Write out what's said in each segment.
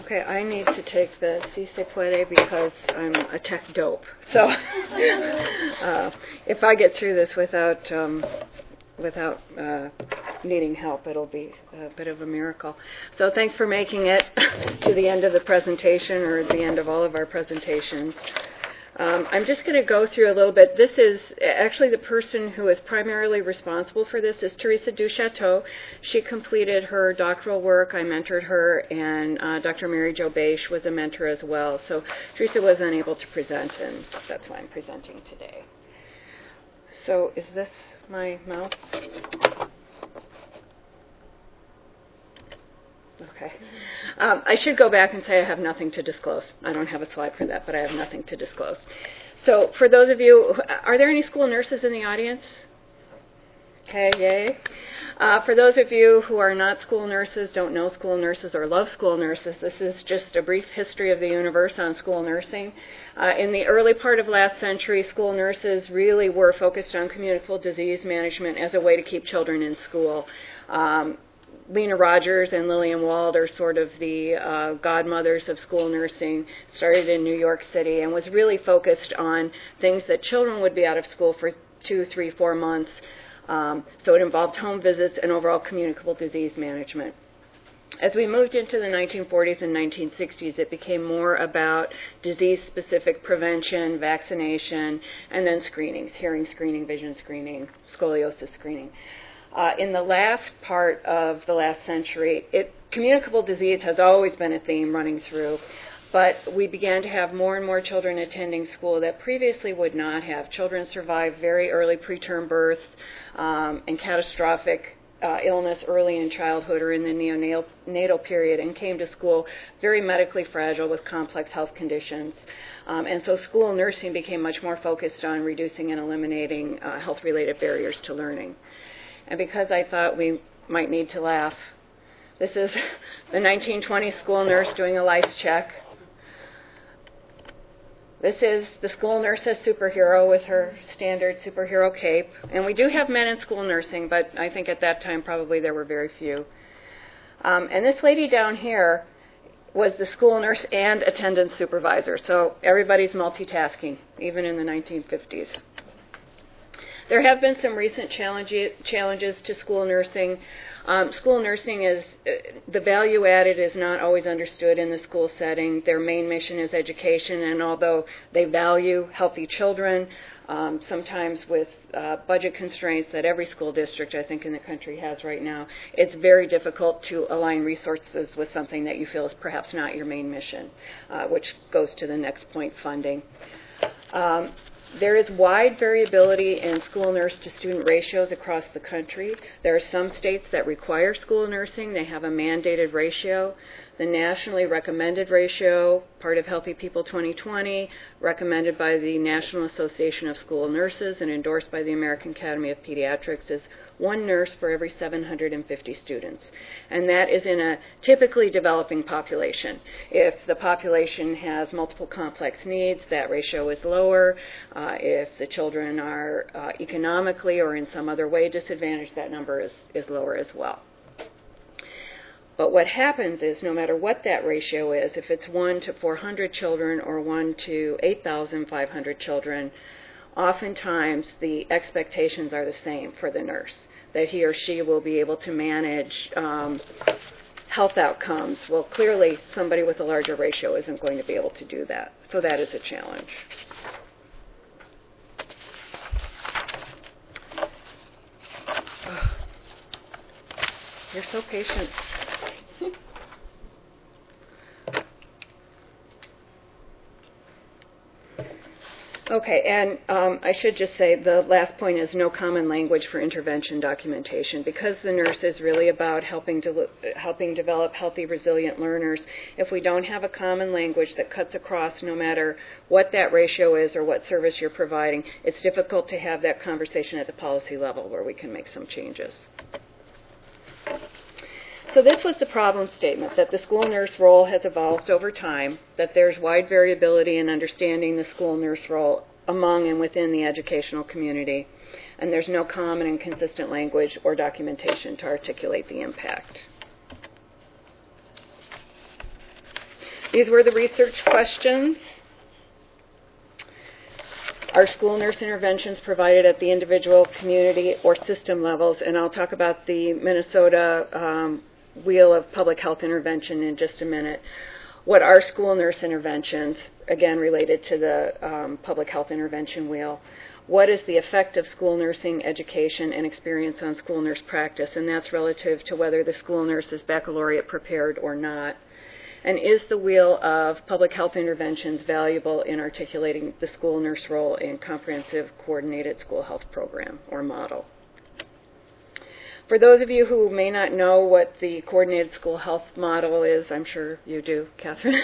Okay, I need to take the Si Se Puede because I'm a tech dope. So if I get through this without needing help, it'll be a bit of a miracle. So thanks for making it to the end of the presentation, or the end of all of our presentations. I'm just going to go through a little bit. This is actually the person who is primarily responsible for this is Teresa Duchateau. She completed her doctoral work. I mentored her, and Dr. Mary Jo Bache was a mentor as well. So Teresa was unable to present, and that's why I'm presenting today. So is this my mouse? Okay. I should go back and say I have nothing to disclose. I don't have a slide for that, but I have nothing to disclose. So for those of you, are there any school nurses in the audience? Okay, yay. For those of you who are not school nurses, don't know school nurses, or love school nurses, this is just a brief history of the universe on school nursing. In the early part of last century, school nurses really were focused on communicable disease management as a way to keep children in school. Lena Rogers and Lillian Wald are sort of the godmothers of school nursing, started in New York City, and was really focused on things that children would be out of school for 2, 3, 4 months. So it involved home visits and overall communicable disease management. As we moved into the 1940s and 1960s, it became more about disease-specific prevention, vaccination, and then screenings, hearing screening, vision screening, scoliosis screening. In the last part of the last century, communicable disease has always been a theme running through, but we began to have more and more children attending school that previously would not have. Children survived very early preterm births and catastrophic illness early in childhood or in the neonatal period, and came to school very medically fragile with complex health conditions. And so school nursing became much more focused on reducing and eliminating health-related barriers to learning. And because I thought we might need to laugh, this is the 1920 school nurse doing a lice check. This is the school nurse as superhero with her standard superhero cape. And we do have men in school nursing, but I think at that time probably there were very few. And this lady down here was the school nurse and attendance supervisor. So everybody's multitasking, even in the 1950s. There have been some recent challenges to school nursing. School nursing is, the value added is not always understood in the school setting. Their main mission is education, and although they value healthy children, sometimes with budget constraints that every school district, I think, in the country has right now, it's very difficult to align resources with something that you feel is perhaps not your main mission, which goes to the next point, funding. There is wide variability in school nurse to student ratios across the country. There are some states that require school nursing. They have a mandated ratio. The nationally recommended ratio, part of Healthy People 2020, recommended by the National Association of School Nurses and endorsed by the American Academy of Pediatrics, is 1 nurse for every 750 students. And that is in a typically developing population. If the population has multiple complex needs, that ratio is lower. If the children are economically or in some other way disadvantaged, that number is lower as well. But what happens is, no matter what that ratio is, if it's 1 to 400 children or 1 to 8,500 children, oftentimes the expectations are the same for the nurse, that he or she will be able to manage health outcomes. Well, clearly somebody with a larger ratio isn't going to be able to do that. So that is a challenge. Oh, you're so patient. Okay, and I should just say the last point is no common language for intervention documentation. Because the nurse is really about helping develop healthy, resilient learners, if we don't have a common language that cuts across no matter what that ratio is or what service you're providing, it's difficult to have that conversation at the policy level where we can make some changes. So this was the problem statement, that the school nurse role has evolved over time, that there's wide variability in understanding the school nurse role among and within the educational community, and there's no common and consistent language or documentation to articulate the impact. These were the research questions. Are school nurse interventions provided at the individual, community, or system levels? And I'll talk about the Minnesota Wheel of Public Health Intervention in just a minute. What are school nurse interventions? Again, related to the Public Health Intervention Wheel. What is the effect of school nursing education and experience on school nurse practice? And that's relative to whether the school nurse is baccalaureate prepared or not. And is the Wheel of Public Health Interventions valuable in articulating the school nurse role in comprehensive coordinated school health program or model? For those of you who may not know what the coordinated school health model is, I'm sure you do, Catherine.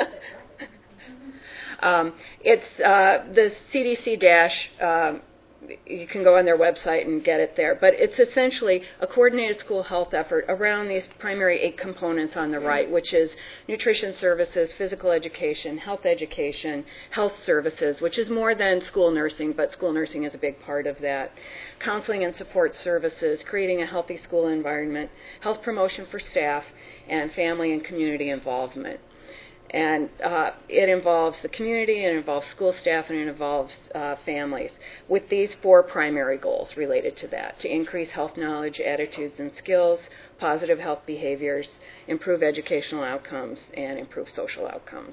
It's the CDC you can go on their website and get it there. But it's essentially a coordinated school health effort around these primary 8 components on the right, which is nutrition services, physical education, health services, which is more than school nursing, but school nursing is a big part of that. Counseling and support services, creating a healthy school environment, health promotion for staff, and family and community involvement. And it involves the community, it involves school staff, and it involves families, with these 4 primary goals related to that: to increase health knowledge, attitudes, and skills, positive health behaviors, improve educational outcomes, and improve social outcomes.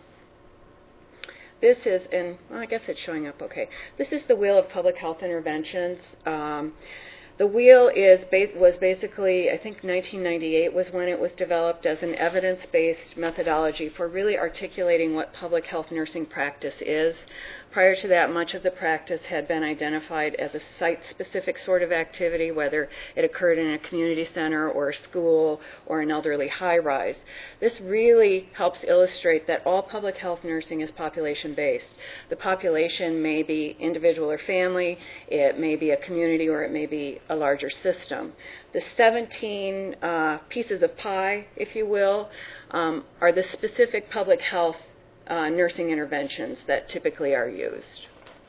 This is, and well, I guess it's showing up okay. This is the Wheel of Public Health Interventions. The wheel was basically, I think 1998 was when it was developed as an evidence-based methodology for really articulating what public health nursing practice is. Prior to that, much of the practice had been identified as a site-specific sort of activity, whether it occurred in a community center or a school or an elderly high-rise. This really helps illustrate that all public health nursing is population-based. The population may be individual or family, it may be a community, or it may be a larger system. The 17 pieces of pie, if you will, are the specific public health nursing interventions that typically are used.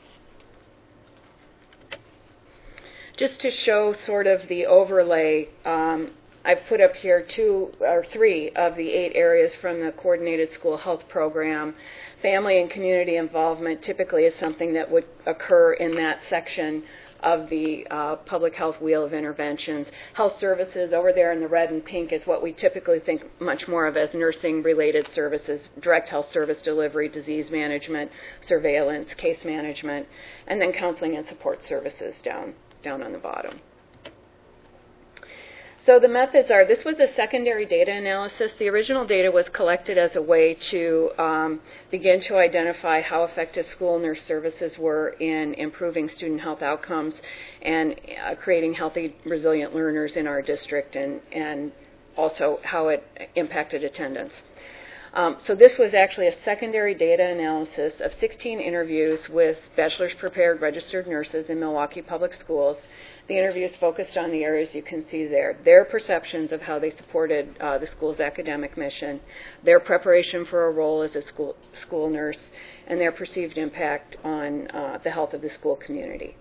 Just to show sort of the overlay, I've put up here 2 or 3 of the 8 areas from the Coordinated School Health Program. Family and community involvement typically is something that would occur in that section of the Public Health Wheel of Interventions. Health services over there in the red and pink is what we typically think much more of as nursing-related services: direct health service delivery, disease management, surveillance, case management, and then counseling and support services down on the bottom. So the methods are, this was a secondary data analysis. The original data was collected as a way to begin to identify how effective school nurse services were in improving student health outcomes and creating healthy, resilient learners in our district, and also how it impacted attendance. So this was actually a secondary data analysis of 16 interviews with bachelor's prepared registered nurses in Milwaukee Public Schools. The interviews focused on the areas you can see there: their perceptions of how they supported the school's academic mission, their preparation for a role as a school nurse, and their perceived impact on the health of the school community.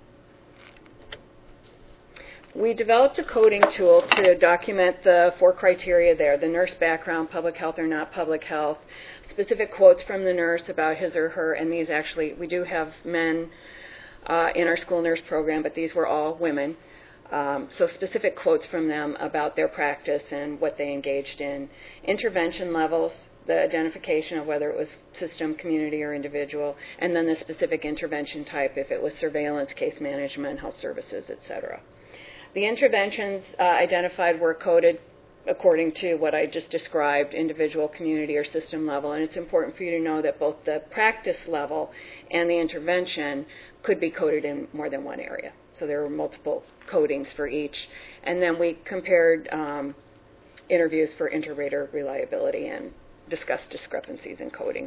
We developed a coding tool to document the 4 criteria there: the nurse background, public health or not public health, specific quotes from the nurse about his or her, and these actually, we do have men in our school nurse program, but these were all women. So specific quotes from them about their practice and what they engaged in. Intervention levels, the identification of whether it was system, community, or individual, and then the specific intervention type, if it was surveillance, case management, health services, etc. The interventions identified were coded according to what I just described: individual, community, or system level. And it's important for you to know that both the practice level and the intervention could be coded in more than one area. So there were multiple codings for each. And then we compared interviews for inter-rater reliability and discussed discrepancies in coding.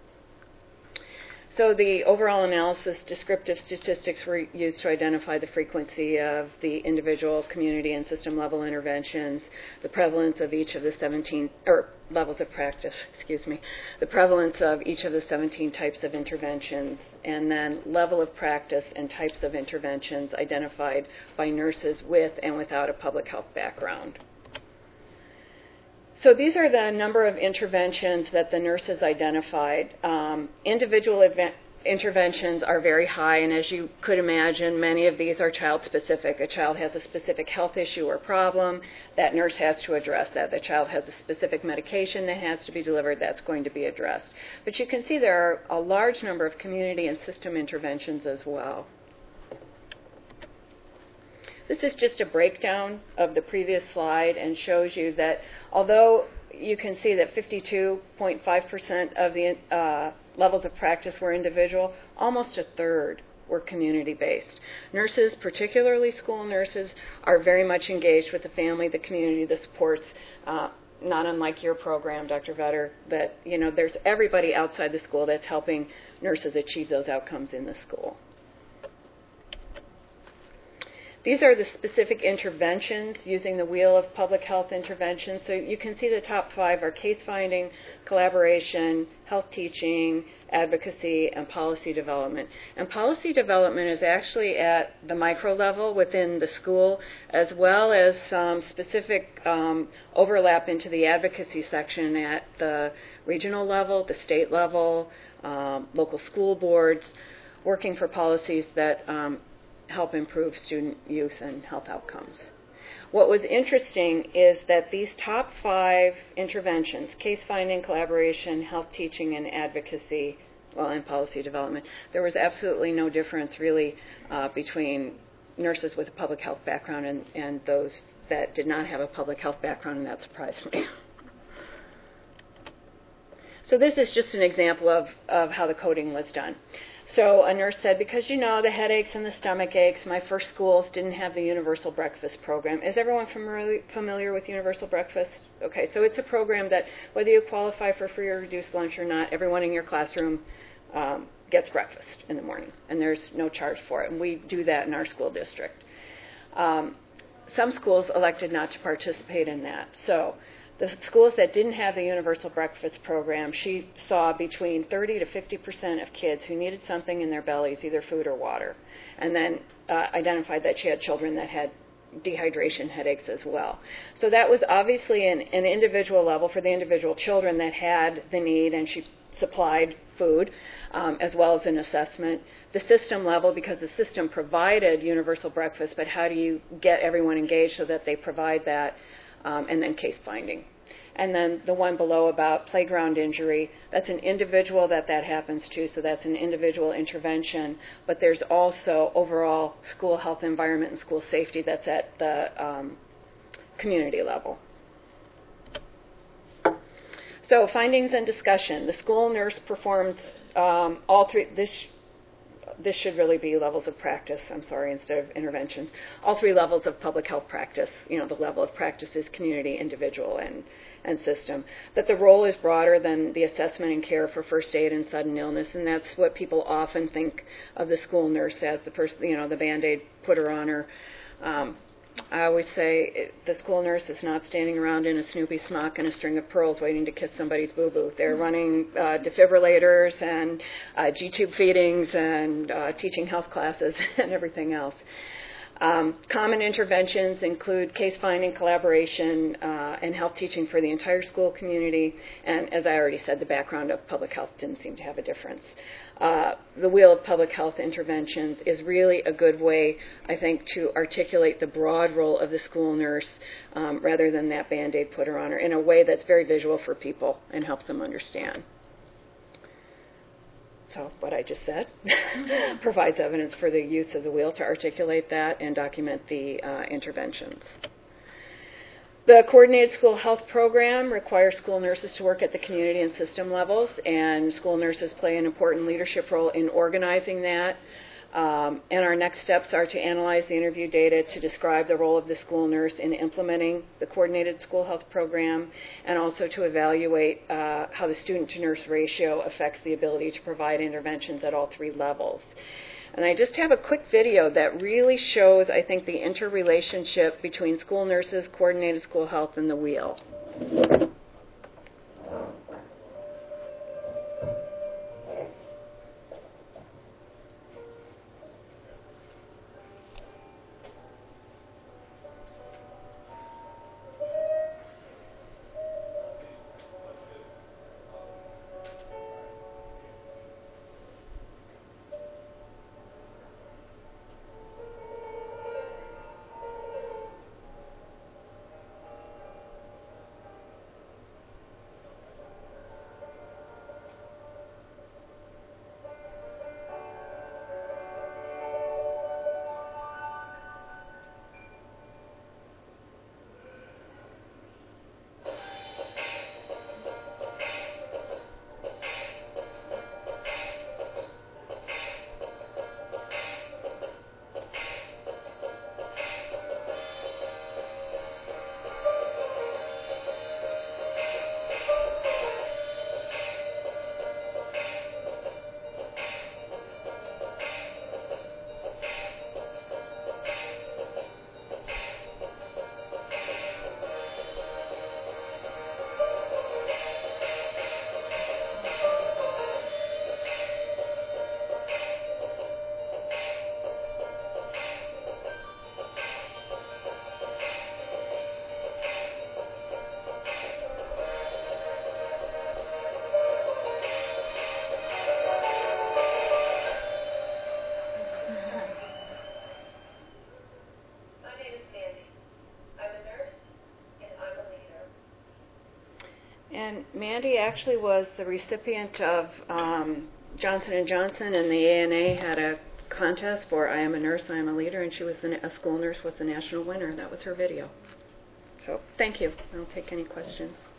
So the overall analysis, descriptive statistics were used to identify the frequency of the individual, community, and system level interventions, the prevalence of each of the 17, or levels of practice, the prevalence of each of the 17 types of interventions, and then level of practice and types of interventions identified by nurses with and without a public health background. So these are the number of interventions that the nurses identified. Individual interventions are very high, and as you could imagine, many of these are child-specific. A child has a specific health issue or problem, that nurse has to address that. The child has a specific medication that has to be delivered, that's going to be addressed. But you can see there are a large number of community and system interventions as well. This is just a breakdown of the previous slide and shows you that although you can see that 52.5% of the levels of practice were individual, almost a third were community-based. Nurses, particularly school nurses, are very much engaged with the family, the community, the supports, not unlike your program, Dr. Vetter, that there's everybody outside the school that's helping nurses achieve those outcomes in the school. These are the specific interventions using the Wheel of Public Health Interventions. So you can see the top 5 are case finding, collaboration, health teaching, advocacy, and policy development. And policy development is actually at the micro level within the school, as well as some specific overlap into the advocacy section at the regional level, the state level, local school boards, working for policies that help improve student, youth, and health outcomes. What was interesting is that these top 5 interventions, case finding, collaboration, health teaching, and advocacy, and policy development, there was absolutely no difference really between nurses with a public health background and those that did not have a public health background, and that surprised me. So this is just an example of how the coding was done. So a nurse said, because the headaches and the stomach aches, my first schools didn't have the universal breakfast program. Is everyone familiar with universal breakfast? Okay, so it's a program that whether you qualify for free or reduced lunch or not, everyone in your classroom gets breakfast in the morning, and there's no charge for it. And we do that in our school district. Some schools elected not to participate in that. So the schools that didn't have the universal breakfast program, she saw between 30 to 50% of kids who needed something in their bellies, either food or water, and then identified that she had children that had dehydration headaches as well. So that was obviously an individual level for the individual children that had the need, and she supplied food as well as an assessment. The system level, because the system provided universal breakfast, but how do you get everyone engaged so that they provide that? And then case finding. And then the one below about playground injury, that's an individual that happens to, so that's an individual intervention, but there's also overall school health environment and school safety that's at the community level. So findings and discussion. The school nurse performs all 3, this should really be levels of practice, instead of interventions. All 3 levels of public health practice. The level of practice is community, individual, and system. That the role is broader than the assessment and care for first aid and sudden illness, and that's what people often think of the school nurse as, the person, the Band-Aid putter on her. I always say the school nurse is not standing around in a Snoopy smock and a string of pearls waiting to kiss somebody's boo-boo. They're running defibrillators and G-tube feedings and teaching health classes and everything else. Common interventions include case finding, collaboration, and health teaching for the entire school community. And as I already said, the background of public health didn't seem to have a difference. The Wheel of Public Health Interventions is really a good way, I think, to articulate the broad role of the school nurse rather than that Band-Aid putter on her in a way that's very visual for people and helps them understand. So what I just said provides evidence for the use of the wheel to articulate that and document the interventions. The Coordinated School Health Program requires school nurses to work at the community and system levels, and school nurses play an important leadership role in organizing that. And our next steps are to analyze the interview data to describe the role of the school nurse in implementing the Coordinated School Health Program, and also to evaluate how the student-to-nurse ratio affects the ability to provide interventions at all 3 levels. And I just have a quick video that really shows, I think, the interrelationship between school nurses, coordinated school health, and the wheel. And Mandy actually was the recipient of Johnson & Johnson, and the ANA had a contest for I Am a Nurse, I Am a Leader, and she was a school nurse, was the national winner. That was her video. So thank you. I'll take any questions.